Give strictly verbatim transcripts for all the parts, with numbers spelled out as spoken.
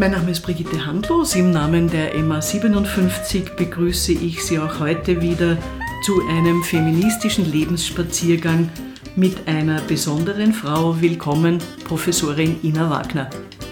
Mein Name ist Brigitte Handlos. Im Namen der M A siebenundfünfzig begrüße ich Sie auch heute wieder zu einem feministischen Lebensspaziergang mit einer besonderen Frau. Willkommen, Professorin Ina Wagner.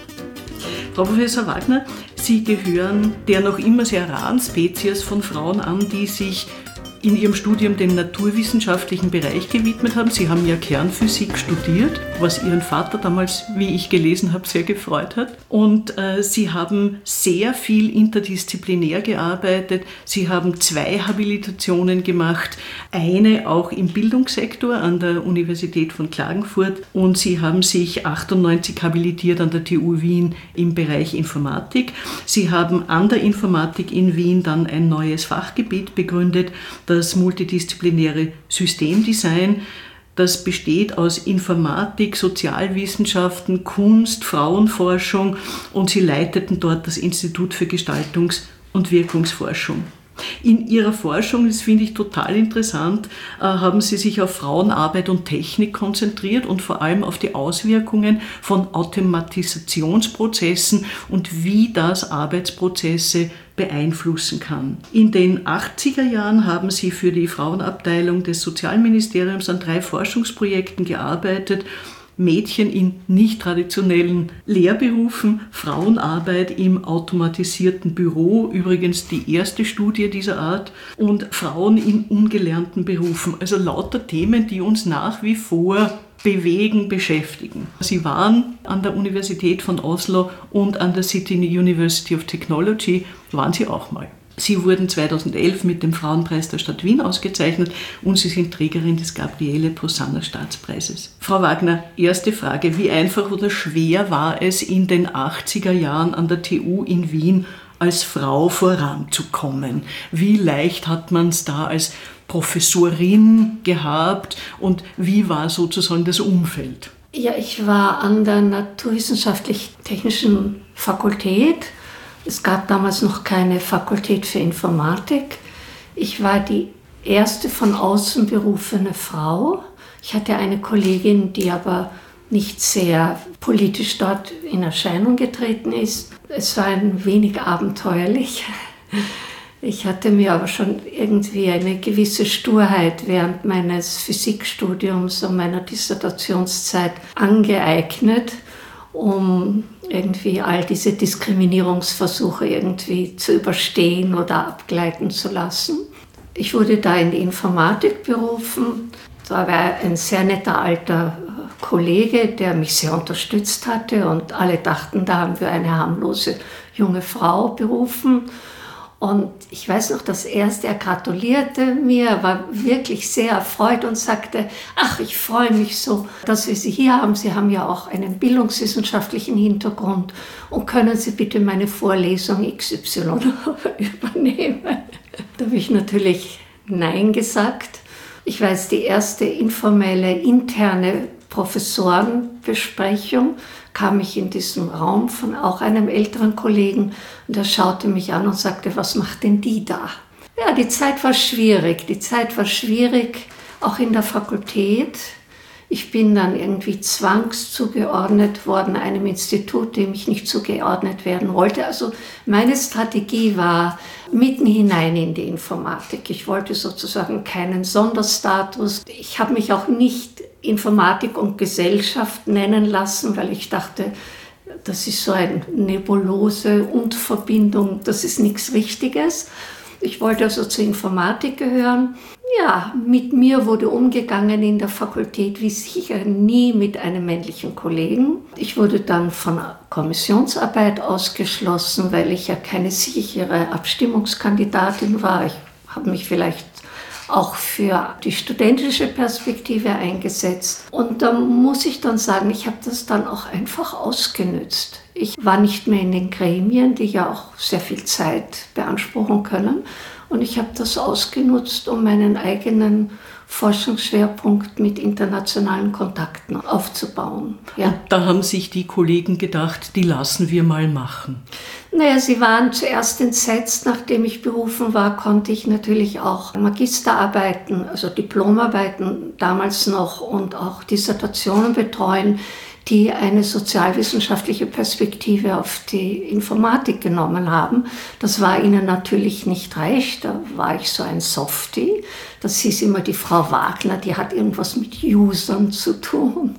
Frau Professor Wagner, Sie gehören der noch immer sehr raren Spezies von Frauen an, die sich in Ihrem Studium dem naturwissenschaftlichen Bereich gewidmet haben. Sie haben ja Kernphysik studiert, was Ihren Vater damals, wie ich gelesen habe, sehr gefreut hat. Und äh, Sie haben sehr viel interdisziplinär gearbeitet. Sie haben zwei Habilitationen gemacht, eine auch im Bildungssektor an der Universität von Klagenfurt. Und Sie haben sich achtundneunzig habilitiert an der T U Wien im Bereich Informatik. Sie haben an der Informatik in Wien dann ein neues Fachgebiet begründet, das multidisziplinäre Systemdesign. Das besteht aus Informatik, Sozialwissenschaften, Kunst, Frauenforschung und Sie leiteten dort das Institut für Gestaltungs- und Wirkungsforschung. In Ihrer Forschung, das finde ich total interessant, haben Sie sich auf Frauenarbeit und Technik konzentriert und vor allem auf die Auswirkungen von Automatisationsprozessen und wie das Arbeitsprozesse beeinflussen kann. In den achtziger Jahren haben Sie für die Frauenabteilung des Sozialministeriums an drei Forschungsprojekten gearbeitet. Mädchen in nicht traditionellen Lehrberufen, Frauenarbeit im automatisierten Büro, übrigens die erste Studie dieser Art, und Frauen in ungelernten Berufen. Also lauter Themen, die uns nach wie vor bewegen, beschäftigen. Sie waren an der Universität von Oslo und an der City University of Technology, waren Sie auch mal. Sie wurden zweitausendelf mit dem Frauenpreis der Stadt Wien ausgezeichnet und Sie sind Trägerin des Gabriele Possanna Staatspreises. Frau Wagner, erste Frage, wie einfach oder schwer war es in den achtziger Jahren an der T U in Wien als Frau voranzukommen? Wie leicht hat man es da als Professorin gehabt und wie war sozusagen das Umfeld? Ja, ich war an der Naturwissenschaftlich-Technischen Fakultät. Es gab damals noch keine Fakultät für Informatik. Ich war die erste von außen berufene Frau. Ich hatte eine Kollegin, die aber nicht sehr politisch dort in Erscheinung getreten ist. Es war ein wenig abenteuerlich. Ich hatte mir aber schon irgendwie eine gewisse Sturheit während meines Physikstudiums und meiner Dissertationszeit angeeignet, um irgendwie all diese Diskriminierungsversuche irgendwie zu überstehen oder abgleiten zu lassen. Ich wurde da in die Informatik berufen. Da war ein sehr netter alter Kollege, der mich sehr unterstützt hatte und alle dachten, da haben wir eine harmlose junge Frau berufen. Und ich weiß noch, das erste, er gratulierte mir, war wirklich sehr erfreut und sagte, ach, ich freue mich so, dass wir Sie hier haben. Sie haben ja auch einen bildungswissenschaftlichen Hintergrund und können Sie bitte meine Vorlesung X Y übernehmen? Da habe ich natürlich Nein gesagt. Ich weiß, die erste informelle, interne Professorenbesprechung kam ich in diesem Raum von auch einem älteren Kollegen und er schaute mich an und sagte, was macht denn die da? Ja, die Zeit war schwierig, die Zeit war schwierig, auch in der Fakultät. Ich bin dann irgendwie zwangszugeordnet worden, einem Institut, dem ich nicht zugeordnet werden wollte. Also meine Strategie war mitten hinein in die Informatik. Ich wollte sozusagen keinen Sonderstatus. Ich habe mich auch nicht Informatik und Gesellschaft nennen lassen, weil ich dachte, das ist so eine Nebulose und Verbindung, das ist nichts Richtiges. Ich wollte also zur Informatik gehören. Ja, mit mir wurde umgegangen in der Fakultät wie sicher nie mit einem männlichen Kollegen. Ich wurde dann von Kommissionsarbeit ausgeschlossen, weil ich ja keine sichere Abstimmungskandidatin war. Ich habe mich vielleicht auch für die studentische Perspektive eingesetzt. Und da muss ich dann sagen, ich habe das dann auch einfach ausgenützt. Ich war nicht mehr in den Gremien, die ja auch sehr viel Zeit beanspruchen können. Und ich habe das ausgenutzt, um meinen eigenen Forschungsschwerpunkt mit internationalen Kontakten aufzubauen. Ja. Und da haben sich die Kollegen gedacht, die lassen wir mal machen. Naja, sie waren zuerst entsetzt. Nachdem ich berufen war, konnte ich natürlich auch Magisterarbeiten, also Diplomarbeiten damals noch und auch Dissertationen betreuen, die eine sozialwissenschaftliche Perspektive auf die Informatik genommen haben. Das war ihnen natürlich nicht recht, da war ich so ein Softie. Das hieß immer, die Frau Wagner, die hat irgendwas mit Usern zu tun.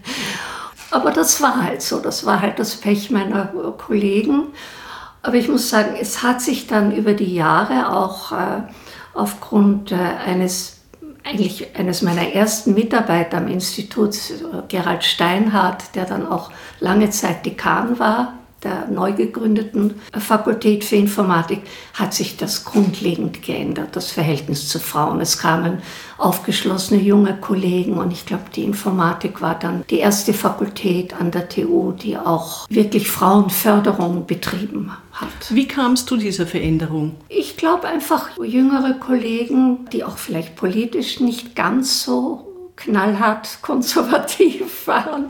Aber das war halt so, das war halt das Pech meiner Kollegen. Aber ich muss sagen, es hat sich dann über die Jahre auch äh, aufgrund äh, eines, eigentlich eines meiner ersten Mitarbeiter am Institut, Gerald Steinhardt, der dann auch lange Zeit Dekan war, der neu gegründeten Fakultät für Informatik, hat sich das grundlegend geändert, das Verhältnis zu Frauen. Es kamen aufgeschlossene junge Kollegen und ich glaube, die Informatik war dann die erste Fakultät an der T U, die auch wirklich Frauenförderung betrieben hat. Wie kam es zu dieser Veränderung? Ich glaube einfach jüngere Kollegen, die auch vielleicht politisch nicht ganz so knallhart konservativ waren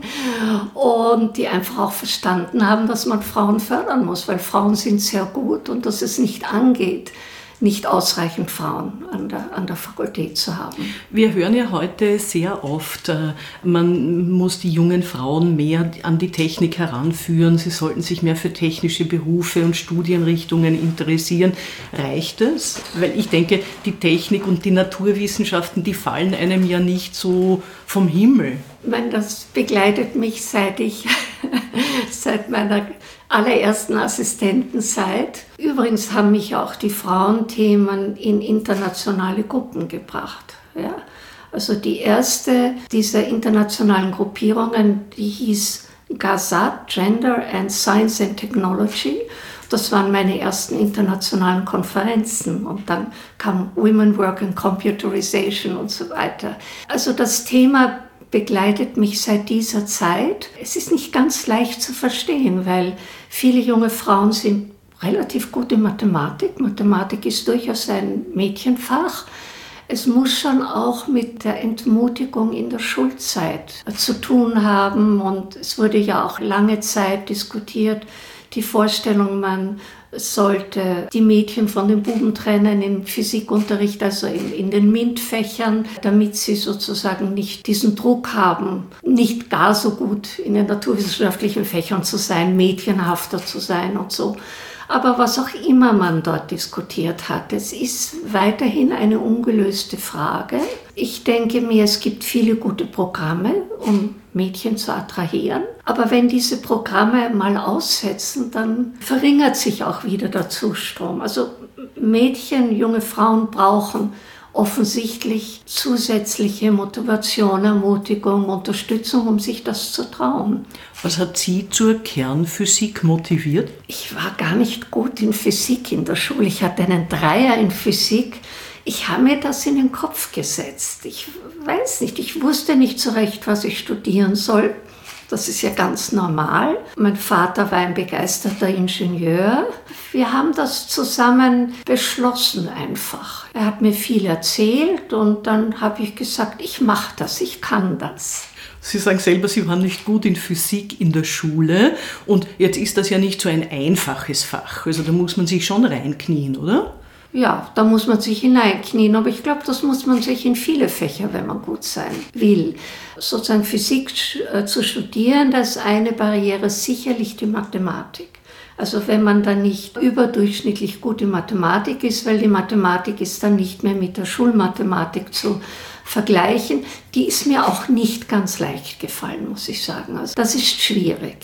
und die einfach auch verstanden haben, dass man Frauen fördern muss, weil Frauen sind sehr gut und dass es nicht angeht, nicht ausreichend Frauen an der, an der Fakultät zu haben. Wir hören ja heute sehr oft, man muss die jungen Frauen mehr an die Technik heranführen, sie sollten sich mehr für technische Berufe und Studienrichtungen interessieren. Reicht es? Weil ich denke, die Technik und die Naturwissenschaften, die fallen einem ja nicht so vom Himmel. Ich meine, das begleitet mich seit ich, seit meiner allerersten Assistentenzeit. Übrigens haben mich auch die Frauenthemen in internationale Gruppen gebracht. Ja? Also die erste dieser internationalen Gruppierungen, die hieß GASAT, Gender and Science and Technology. Das waren meine ersten internationalen Konferenzen und dann kam Women Work in Computerization und so weiter. Also das Thema begleitet mich seit dieser Zeit. Es ist nicht ganz leicht zu verstehen, weil viele junge Frauen sind relativ gut in Mathematik. Mathematik ist durchaus ein Mädchenfach. Es muss schon auch mit der Entmutigung in der Schulzeit zu tun haben und es wurde ja auch lange Zeit diskutiert, die Vorstellung, man sollte die Mädchen von den Buben trennen im Physikunterricht, also in, in den MINT-Fächern, damit sie sozusagen nicht diesen Druck haben, nicht gar so gut in den naturwissenschaftlichen Fächern zu sein, mädchenhafter zu sein und so. Aber was auch immer man dort diskutiert hat, es ist weiterhin eine ungelöste Frage. Ich denke mir, es gibt viele gute Programme, um Mädchen zu attrahieren. Aber wenn diese Programme mal aussetzen, dann verringert sich auch wieder der Zustrom. Also Mädchen, junge Frauen brauchen offensichtlich zusätzliche Motivation, Ermutigung, Unterstützung, um sich das zu trauen. Was hat Sie zur Kernphysik motiviert? Ich war gar nicht gut in Physik in der Schule. Ich hatte einen Dreier in Physik. Ich habe mir das in den Kopf gesetzt. Ich weiß nicht, ich wusste nicht so recht, was ich studieren soll. Das ist ja ganz normal. Mein Vater war ein begeisterter Ingenieur. Wir haben das zusammen beschlossen einfach. Er hat mir viel erzählt und dann habe ich gesagt, ich mache das, ich kann das. Sie sagen selber, Sie waren nicht gut in Physik in der Schule und jetzt ist das ja nicht so ein einfaches Fach. Also da muss man sich schon reinknien, oder? Ja, da muss man sich hineinknien, aber ich glaube, das muss man sich in viele Fächer, wenn man gut sein will. Sozusagen Physik zu studieren, das ist eine Barriere, sicherlich die Mathematik. Also wenn man dann nicht überdurchschnittlich gut in Mathematik ist, weil die Mathematik ist dann nicht mehr mit der Schulmathematik zu vergleichen, die ist mir auch nicht ganz leicht gefallen, muss ich sagen. Also das ist schwierig.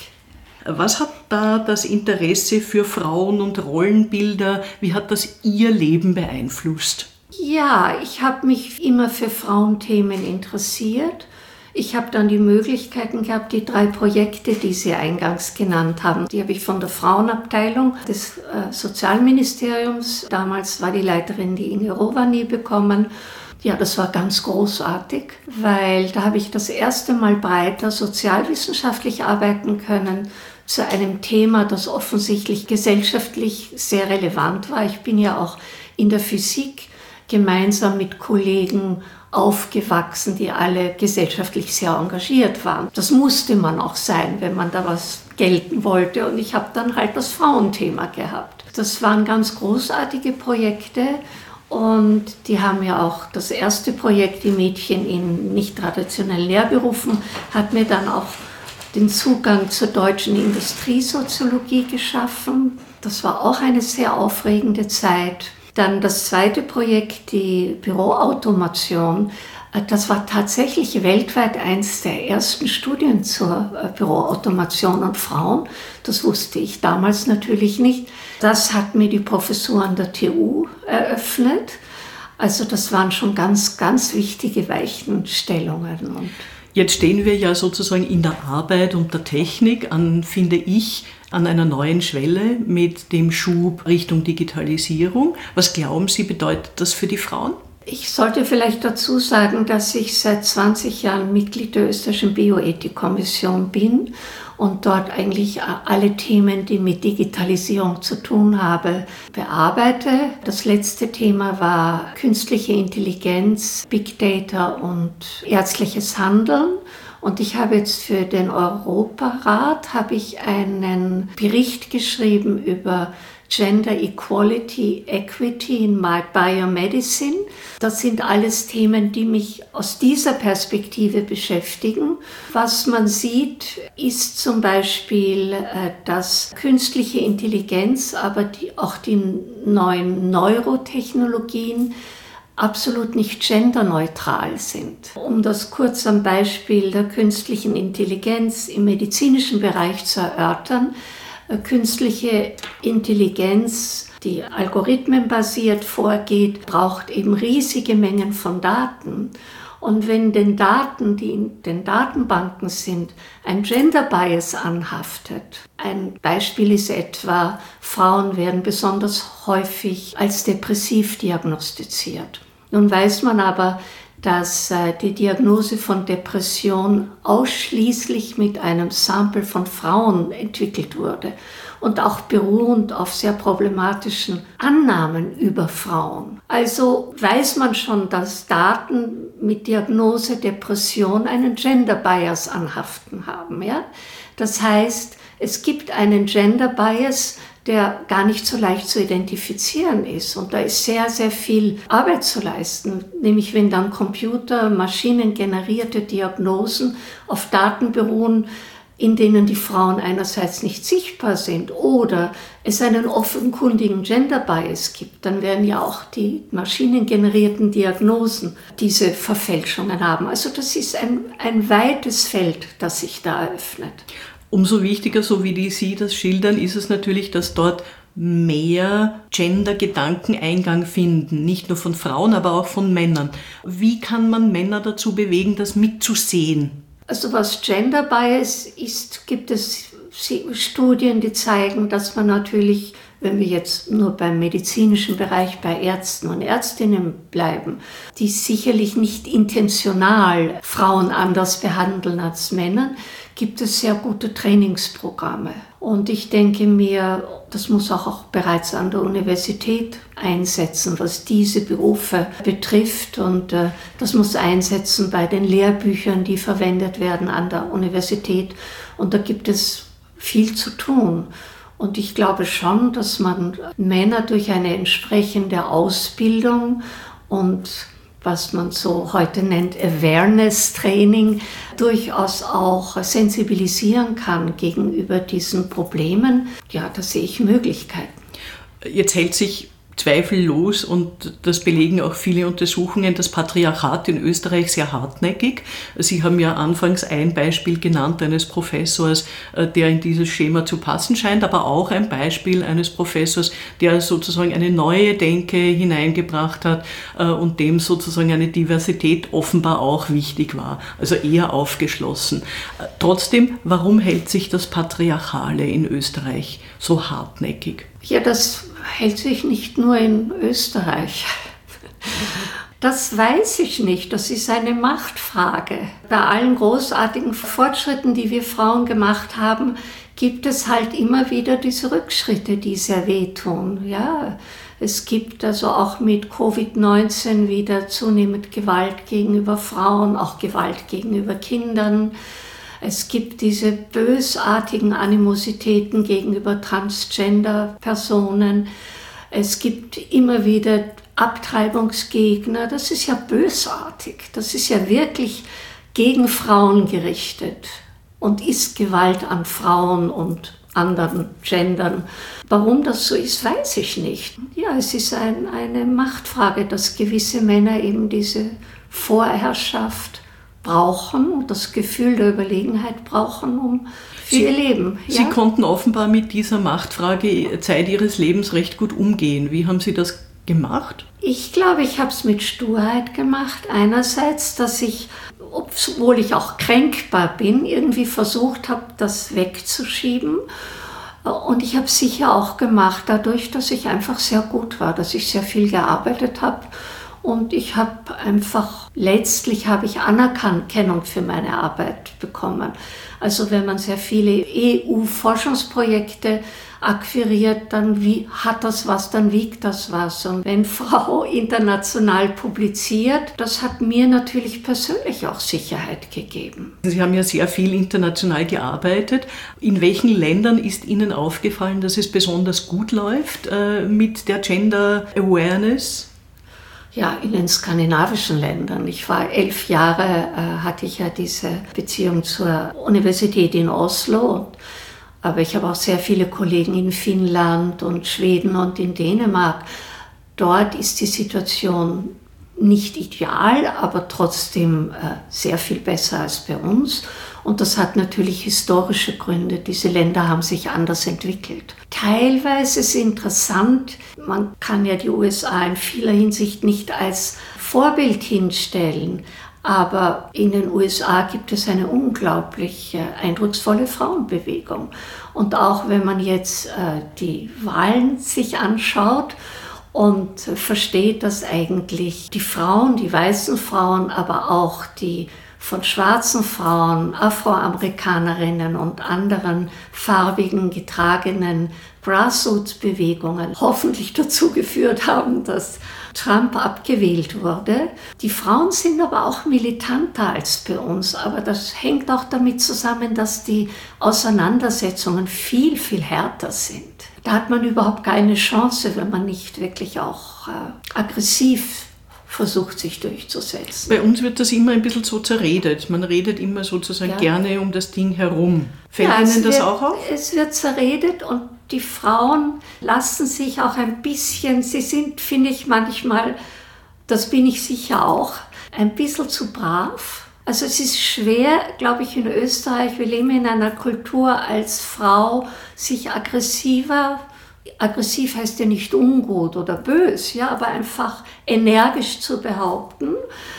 Was hat da das Interesse für Frauen und Rollenbilder, wie hat das Ihr Leben beeinflusst? Ja, ich habe mich immer für Frauenthemen interessiert. Ich habe dann die Möglichkeiten gehabt, die drei Projekte, die Sie eingangs genannt haben, die habe ich von der Frauenabteilung des äh, Sozialministeriums, damals war die Leiterin die Inge Rovani, bekommen. Ja, das war ganz großartig, weil da habe ich das erste Mal breiter sozialwissenschaftlich arbeiten können zu einem Thema, das offensichtlich gesellschaftlich sehr relevant war. Ich bin ja auch in der Physik gemeinsam mit Kollegen aufgewachsen, die alle gesellschaftlich sehr engagiert waren. Das musste man auch sein, wenn man da was gelten wollte. Und ich habe dann halt das Frauenthema gehabt. Das waren ganz großartige Projekte. Und die haben ja auch das erste Projekt, die Mädchen in nicht traditionellen Lehrberufen, hat mir dann auch den Zugang zur deutschen Industriesoziologie geschaffen. Das war auch eine sehr aufregende Zeit. Dann das zweite Projekt, die Büroautomation. Das war tatsächlich weltweit eins der ersten Studien zur Büroautomation und Frauen. Das wusste ich damals natürlich nicht. Das hat mir die Professur an der T U eröffnet. Also das waren schon ganz, ganz wichtige Weichenstellungen. Und jetzt stehen wir ja sozusagen in der Arbeit und der Technik an, finde ich, an einer neuen Schwelle mit dem Schub Richtung Digitalisierung. Was glauben Sie, bedeutet das für die Frauen? Ich sollte vielleicht dazu sagen, dass ich seit zwanzig Jahren Mitglied der österreichischen Bioethikkommission bin und dort eigentlich alle Themen, die mit Digitalisierung zu tun haben, bearbeite. Das letzte Thema war künstliche Intelligenz, Big Data und ärztliches Handeln. Und ich habe jetzt für den Europarat habe ich einen Bericht geschrieben über Gender Equality, Equity in my Biomedicine. Das sind alles Themen, die mich aus dieser Perspektive beschäftigen. Was man sieht, ist zum Beispiel, dass künstliche Intelligenz, aber die, auch die neuen Neurotechnologien absolut nicht genderneutral sind. Um das kurz am Beispiel der künstlichen Intelligenz im medizinischen Bereich zu erörtern: Künstliche Intelligenz, die algorithmenbasiert vorgeht, braucht eben riesige Mengen von Daten. Und wenn den Daten, die in den Datenbanken sind, ein Gender Bias anhaftet, ein Beispiel ist etwa, Frauen werden besonders häufig als depressiv diagnostiziert. Nun weiß man aber, dass die Diagnose von Depression ausschließlich mit einem Sample von Frauen entwickelt wurde und auch beruhend auf sehr problematischen Annahmen über Frauen. Also weiß man schon, dass Daten mit Diagnose Depression einen Gender Bias anhaften haben. Ja? Das heißt, es gibt einen Gender Bias, der gar nicht so leicht zu identifizieren ist. Und da ist sehr, sehr viel Arbeit zu leisten. Nämlich wenn dann Computer, maschinengenerierte Diagnosen auf Daten beruhen, in denen die Frauen einerseits nicht sichtbar sind oder es einen offenkundigen Gender Bias gibt, dann werden ja auch die maschinengenerierten Diagnosen diese Verfälschungen haben. Also das ist ein, ein weites Feld, das sich da eröffnet. Umso wichtiger, so wie die Sie das schildern, ist es natürlich, dass dort mehr Gender-Gedanken Eingang finden. Nicht nur von Frauen, aber auch von Männern. Wie kann man Männer dazu bewegen, das mitzusehen? Also was Gender Bias ist, gibt es Studien, die zeigen, dass man natürlich, wenn wir jetzt nur beim medizinischen Bereich bei Ärzten und Ärztinnen bleiben, die sicherlich nicht intentional Frauen anders behandeln als Männer, gibt es sehr gute Trainingsprogramme. Und ich denke mir, das muss auch, auch bereits an der Universität einsetzen, was diese Berufe betrifft. Und äh, das muss einsetzen bei den Lehrbüchern, die verwendet werden an der Universität. Und da gibt es viel zu tun. Und ich glaube schon, dass man Männer durch eine entsprechende Ausbildung und was man so heute nennt Awareness-Training, durchaus auch sensibilisieren kann gegenüber diesen Problemen. Ja, da sehe ich Möglichkeiten. Jetzt hält sich zweifellos, und das belegen auch viele Untersuchungen, das Patriarchat in Österreich sehr hartnäckig. Sie haben ja anfangs ein Beispiel genannt eines Professors, der in dieses Schema zu passen scheint, aber auch ein Beispiel eines Professors, der sozusagen eine neue Denke hineingebracht hat und dem sozusagen eine Diversität offenbar auch wichtig war, also eher aufgeschlossen. Trotzdem, warum hält sich das Patriarchale in Österreich so hartnäckig? Ja, das hält sich nicht nur in Österreich. Das weiß ich nicht, das ist eine Machtfrage. Bei allen großartigen Fortschritten, die wir Frauen gemacht haben, gibt es halt immer wieder diese Rückschritte, die sehr wehtun. Ja, es gibt also auch mit Covid neunzehn wieder zunehmend Gewalt gegenüber Frauen, auch Gewalt gegenüber Kindern. Es gibt diese bösartigen Animositäten gegenüber Transgender-Personen. Es gibt immer wieder Abtreibungsgegner. Das ist ja bösartig. Das ist ja wirklich gegen Frauen gerichtet. und ist Gewalt an Frauen und anderen Gendern. Warum das so ist, weiß ich nicht. Ja, es ist ein, eine Machtfrage, dass gewisse Männer eben diese Vorherrschaft brauchen und das Gefühl der Überlegenheit brauchen, um für Sie, ihr Leben. Ja? Sie konnten offenbar mit dieser Machtfrage Zeit Ihres Lebens recht gut umgehen. Wie haben Sie das gemacht? Ich glaube, ich habe es mit Sturheit gemacht. Einerseits, dass ich, obwohl ich auch kränkbar bin, irgendwie versucht habe, das wegzuschieben. Und ich habe es sicher auch gemacht, dadurch, dass ich einfach sehr gut war, dass ich sehr viel gearbeitet habe. Und ich habe einfach, letztlich habe ich Anerkennung für meine Arbeit bekommen. Also wenn man sehr viele E U-Forschungsprojekte akquiriert, dann wie, hat das was, dann wiegt das was. Und wenn Frau international publiziert, das hat mir natürlich persönlich auch Sicherheit gegeben. Sie haben ja sehr viel international gearbeitet. In welchen Ländern ist Ihnen aufgefallen, dass es besonders gut läuft äh, mit der Gender Awareness? Ja, in den skandinavischen Ländern. Ich war elf Jahre, äh, hatte ich ja diese Beziehung zur Universität in Oslo. Aber ich habe auch sehr viele Kollegen in Finnland und Schweden und in Dänemark. Dort ist die Situation nicht ideal, aber trotzdem äh, sehr viel besser als bei uns. Und das hat natürlich historische Gründe. Diese Länder haben sich anders entwickelt. Teilweise ist es interessant, man kann ja die U S A in vieler Hinsicht nicht als Vorbild hinstellen, aber in den U S A gibt es eine unglaublich äh, eindrucksvolle Frauenbewegung. Und auch wenn man jetzt äh, die Wahlen sich anschaut und äh, versteht, dass eigentlich die Frauen, die weißen Frauen, aber auch die von schwarzen Frauen, Afroamerikanerinnen und anderen farbigen, getragenen Grassroots-Bewegungen hoffentlich dazu geführt haben, dass Trump abgewählt wurde. Die Frauen sind aber auch militanter als bei uns, aber das hängt auch damit zusammen, dass die Auseinandersetzungen viel, viel härter sind. Da hat man überhaupt keine Chance, wenn man nicht wirklich auch äh, aggressiv versucht, sich durchzusetzen. Bei uns wird das immer ein bisschen so zerredet. Man redet immer sozusagen ja. gerne um das Ding herum. Fällt ja, Ihnen das wird, auch auf? Es wird zerredet und die Frauen lassen sich auch ein bisschen, sie sind, finde ich manchmal, das bin ich sicher auch, ein bisschen zu brav. Also es ist schwer, glaube ich, in Österreich, wir leben in einer Kultur als Frau, sich aggressiver Aggressiv heißt ja nicht ungut oder bös, ja, aber einfach energisch zu behaupten.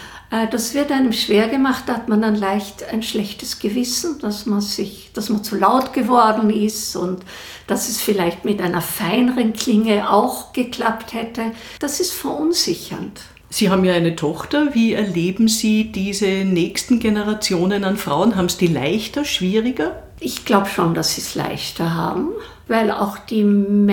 Das wird einem schwer gemacht, da hat man dann leicht ein schlechtes Gewissen, dass man sich, dass man zu laut geworden ist und dass es vielleicht mit einer feineren Klinge auch geklappt hätte. Das ist verunsichernd. Sie haben ja eine Tochter. Wie erleben Sie diese nächsten Generationen an Frauen? Haben es die leichter, schwieriger? Ich glaube schon, dass sie es leichter haben, weil auch die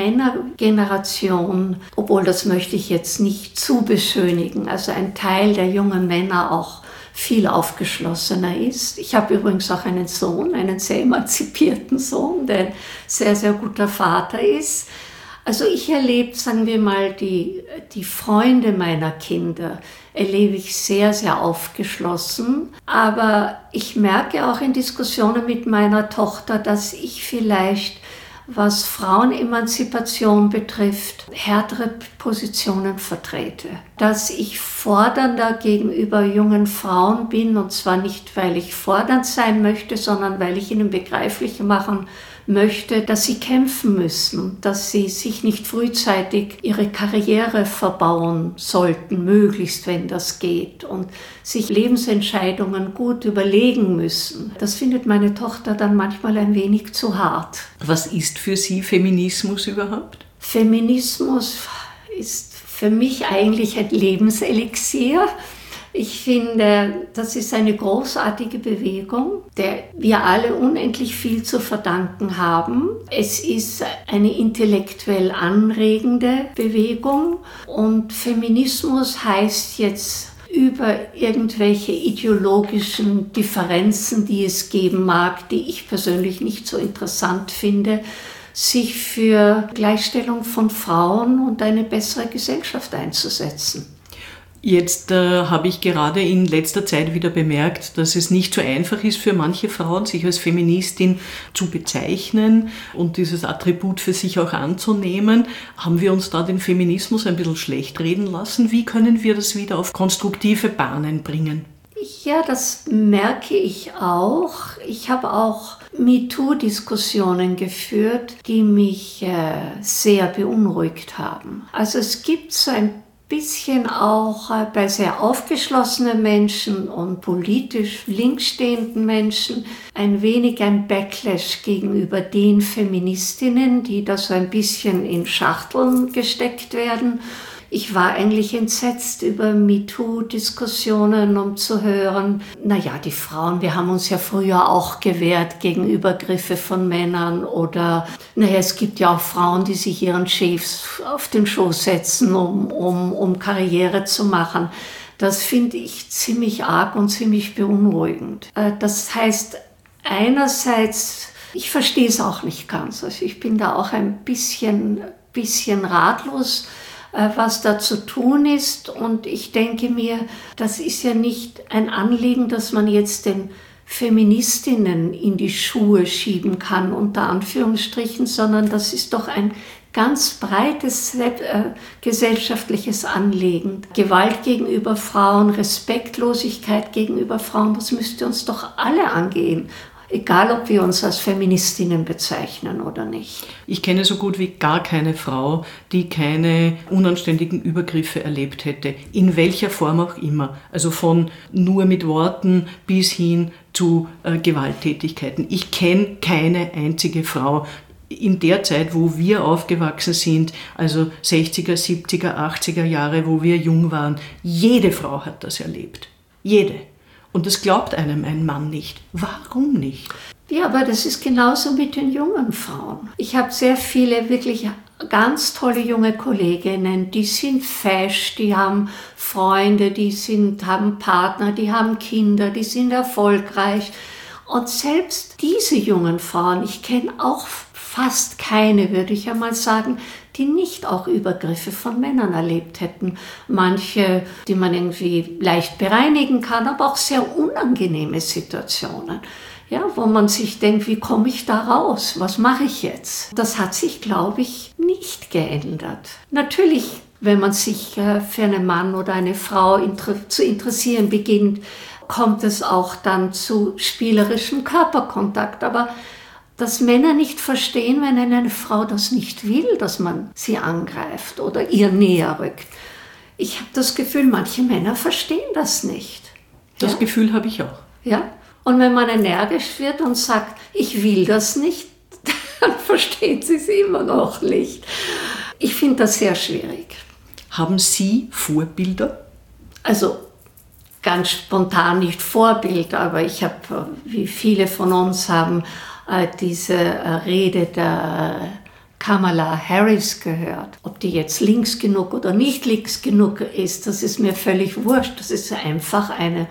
Männergeneration, obwohl das möchte ich jetzt nicht zu beschönigen, also ein Teil der jungen Männer auch viel aufgeschlossener ist. Ich habe übrigens auch einen Sohn, einen sehr emanzipierten Sohn, der ein sehr, sehr guter Vater ist. Also ich erlebe, sagen wir mal, die, die Freunde meiner Kinder erlebe ich sehr, sehr aufgeschlossen. Aber ich merke auch in Diskussionen mit meiner Tochter, dass ich vielleicht, was Frauenemanzipation betrifft, härtere Positionen vertrete. Dass ich fordernder gegenüber jungen Frauen bin, und zwar nicht, weil ich fordernd sein möchte, sondern weil ich ihnen begreiflich machen möchte, dass sie kämpfen müssen, dass sie sich nicht frühzeitig ihre Karriere verbauen sollten, möglichst, wenn das geht, und sich Lebensentscheidungen gut überlegen müssen. Das findet meine Tochter dann manchmal ein wenig zu hart. Was ist für Sie Feminismus überhaupt? Feminismus ist für mich eigentlich ein Lebenselixier. Ich finde, das ist eine großartige Bewegung, der wir alle unendlich viel zu verdanken haben. Es ist eine intellektuell anregende Bewegung und Feminismus heißt jetzt über irgendwelche ideologischen Differenzen, die es geben mag, die ich persönlich nicht so interessant finde, sich für Gleichstellung von Frauen und eine bessere Gesellschaft einzusetzen. Jetzt äh, habe ich gerade in letzter Zeit wieder bemerkt, dass es nicht so einfach ist für manche Frauen, sich als Feministin zu bezeichnen und dieses Attribut für sich auch anzunehmen. Haben wir uns da den Feminismus ein bisschen schlecht reden lassen? Wie können wir das wieder auf konstruktive Bahnen bringen? Ja, das merke ich auch. Ich habe auch MeToo-Diskussionen geführt, die mich äh, sehr beunruhigt haben. Also es gibt so ein bisschen auch äh, bei sehr aufgeschlossenen Menschen und politisch linksstehenden Menschen ein wenig ein Backlash gegenüber den Feministinnen, die da so ein bisschen in Schachteln gesteckt werden. Ich war eigentlich entsetzt über MeToo-Diskussionen, um zu hören, naja, die Frauen, wir haben uns ja früher auch gewehrt gegen Übergriffe von Männern oder, naja, es gibt ja auch Frauen, die sich ihren Chefs auf den Schoß setzen, um, um, um Karriere zu machen. Das finde ich ziemlich arg und ziemlich beunruhigend. Das heißt, einerseits, ich verstehe es auch nicht ganz, also ich bin da auch ein bisschen, bisschen ratlos, was da zu tun ist. Und ich denke mir, das ist ja nicht ein Anliegen, das man jetzt den Feministinnen in die Schuhe schieben kann, unter Anführungsstrichen, sondern das ist doch ein ganz breites äh, gesellschaftliches Anliegen. Gewalt gegenüber Frauen, Respektlosigkeit gegenüber Frauen, das müsste uns doch alle angehen. Egal, ob wir uns als Feministinnen bezeichnen oder nicht. Ich kenne so gut wie gar keine Frau, die keine unanständigen Übergriffe erlebt hätte, in welcher Form auch immer. Also von nur mit Worten bis hin zu äh, Gewalttätigkeiten. Ich kenne keine einzige Frau in der Zeit, wo wir aufgewachsen sind, also sechziger, siebziger, achtziger Jahre, wo wir jung waren. Jede Frau hat das erlebt. Jede. Und das glaubt einem ein Mann nicht. Warum nicht? Ja, aber das ist genauso mit den jungen Frauen. Ich habe sehr viele wirklich ganz tolle junge Kolleginnen, die sind fesch, die haben Freunde, die sind, haben Partner, die haben Kinder, die sind erfolgreich. Und selbst diese jungen Frauen, ich kenne auch fast keine, würde ich einmal sagen, die nicht auch Übergriffe von Männern erlebt hätten. Manche, die man irgendwie leicht bereinigen kann, aber auch sehr unangenehme Situationen, ja, wo man sich denkt, wie komme ich da raus? Was mache ich jetzt? Das hat sich, glaube ich, nicht geändert. Natürlich, wenn man sich für einen Mann oder eine Frau zu interessieren beginnt, kommt es auch dann zu spielerischem Körperkontakt, aber dass Männer nicht verstehen, wenn eine Frau das nicht will, dass man sie angreift oder ihr näher rückt. Ich habe das Gefühl, manche Männer verstehen das nicht. Das ja? Gefühl habe ich auch. Ja? Und wenn man energisch wird und sagt, ich will das nicht, dann verstehen sie es immer noch nicht. Ich finde das sehr schwierig. Haben Sie Vorbilder? Also ganz spontan nicht Vorbild, aber ich habe, wie viele von uns haben, diese Rede der Kamala Harris gehört. Ob die jetzt links genug oder nicht links genug ist, das ist mir völlig wurscht. Das ist einfach eine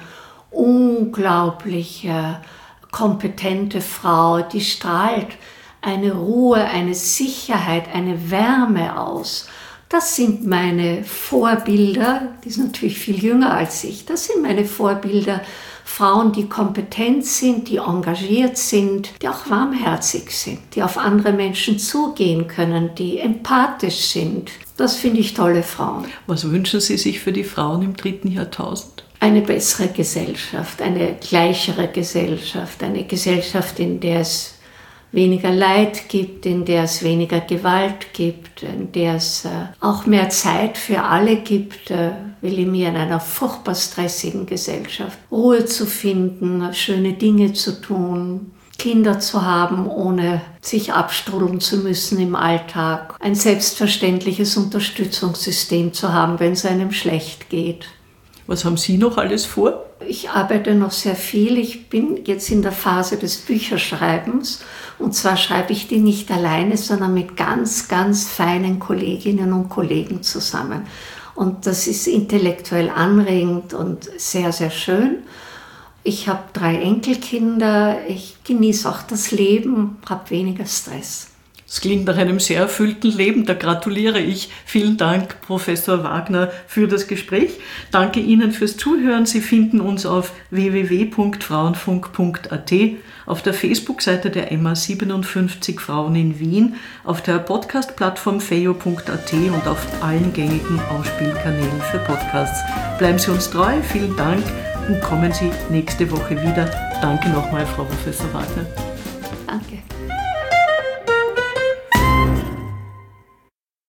unglaublich kompetente Frau, die strahlt eine Ruhe, eine Sicherheit, eine Wärme aus. Das sind meine Vorbilder, die sind natürlich viel jünger als ich, das sind meine Vorbilder, Frauen, die kompetent sind, die engagiert sind, die auch warmherzig sind, die auf andere Menschen zugehen können, die empathisch sind. Das finde ich tolle Frauen. Was wünschen Sie sich für die Frauen im dritten Jahrtausend? Eine bessere Gesellschaft, eine gleichere Gesellschaft, eine Gesellschaft, in der es weniger Leid gibt, in der es weniger Gewalt gibt, in der es äh, auch mehr Zeit für alle gibt, äh, will ich mir in einer furchtbar stressigen Gesellschaft Ruhe zu finden, schöne Dinge zu tun, Kinder zu haben, ohne sich abstrudeln zu müssen im Alltag, ein selbstverständliches Unterstützungssystem zu haben, wenn es einem schlecht geht. Was haben Sie noch alles vor? Ich arbeite noch sehr viel. Ich bin jetzt in der Phase des Bücherschreibens. Und zwar schreibe ich die nicht alleine, sondern mit ganz, ganz feinen Kolleginnen und Kollegen zusammen. Und das ist intellektuell anregend und sehr, sehr schön. Ich habe drei Enkelkinder. Ich genieße auch das Leben, habe weniger Stress. Das klingt nach einem sehr erfüllten Leben, da gratuliere ich. Vielen Dank, Professor Wagner, für das Gespräch. Danke Ihnen fürs Zuhören. Sie finden uns auf w w w punkt frauenfunk punkt a t, auf der Facebook-Seite der M A siebenundfünfzig Frauen in Wien, auf der Podcast-Plattform feio punkt a t und auf allen gängigen Ausspielkanälen für Podcasts. Bleiben Sie uns treu, vielen Dank und kommen Sie nächste Woche wieder. Danke nochmal, Frau Professor Wagner. Danke.